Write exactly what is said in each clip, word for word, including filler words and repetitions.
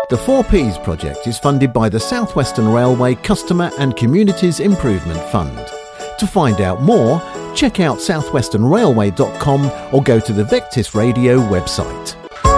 The four Ps project is funded by the South Western Railway Customer and Communities Improvement Fund. To find out more, check out south western railway dot com or go to the Vectis Radio website.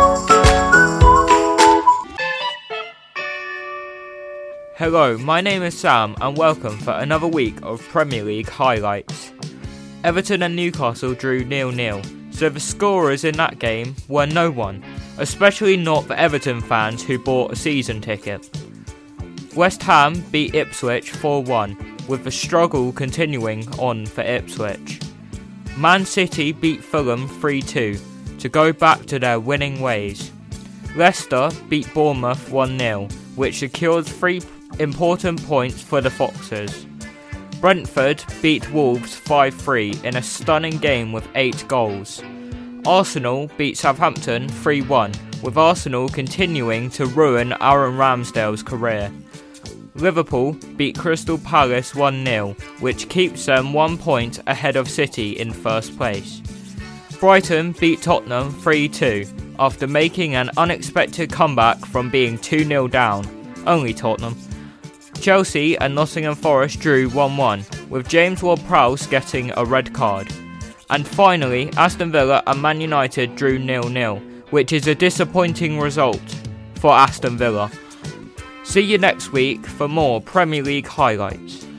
Hello, my name is Sam and welcome for another week of Premier League highlights. Everton and Newcastle drew nil nil, so the scorers in that game were no one, especially not the Everton fans who bought a season ticket. West Ham beat Ipswich four one, with the struggle continuing on for Ipswich. Man City beat Fulham three two, to go back to their winning ways. Leicester beat Bournemouth one nil, which secured three important points for the Foxes. Brentford beat Wolves five three in a stunning game with eight goals. Arsenal beat Southampton three one, with Arsenal continuing to ruin Aaron Ramsdale's career. Liverpool beat Crystal Palace one nil, which keeps them one point ahead of City in first place. Brighton beat Tottenham three two, after making an unexpected comeback from being two nil down, only Tottenham. Chelsea and Nottingham Forest drew one one, with James Ward-Prowse getting a red card. And finally, Aston Villa and Man United drew nil nil, which is a disappointing result for Aston Villa. See you next week for more Premier League highlights.